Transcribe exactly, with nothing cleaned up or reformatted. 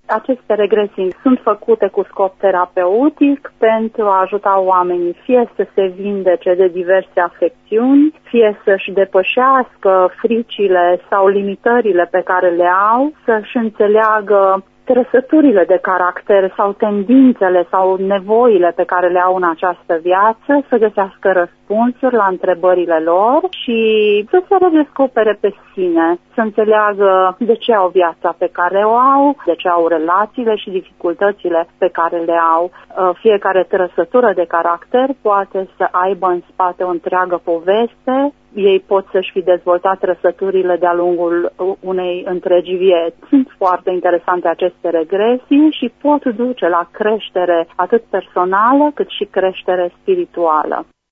Aceste regresii sunt făcute cu scop terapeutic pentru a ajuta oamenii fie să se vindece de diverse afecțiuni, fie să-și depășească fricile sau limitările pe care le au, să-și înțeleagă trăsăturile de caracter sau tendințele sau nevoile pe care le au în această viață, să găsească răspunsuri la întrebările lor și să se redescopere pe sine, să înțeleagă de ce au viața pe care o au, de ce au relațiile și dificultățile pe care le au. Fiecare trăsătură de caracter poate să aibă în spate o întreagă poveste. Ei pot să-și fi dezvoltat trăsăturile de-a lungul unei întregi vieți. Sunt foarte interesante aceste regresii și pot duce la creștere atât personală cât și creștere spirituală.